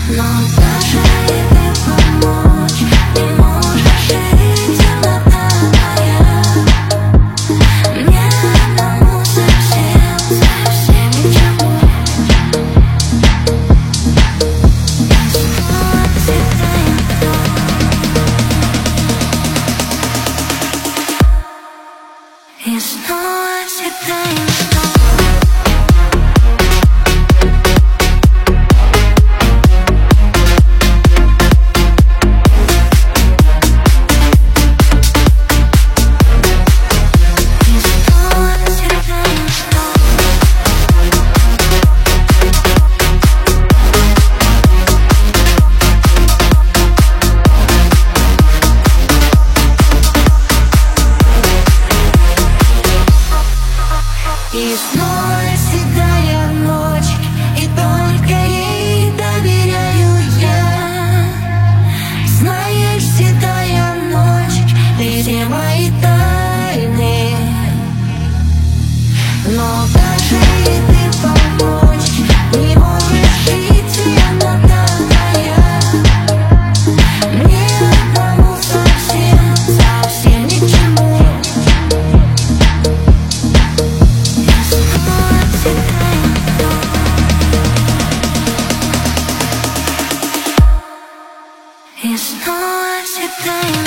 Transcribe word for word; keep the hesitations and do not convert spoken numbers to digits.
Но даже и ты помочь не можешь, и темнота твоя. Мне одному совсем, совсем ничего. И снова цветаем дом. И снова цветаем дом. И снова седая ночь, и только ей доверяю я. Знаешь, седая ночь, ты все мои тайны. Но даже и ты помочь не можешь, и темнота твоя. Мне одному совсем, совсем ни к чему. И снова цветаем.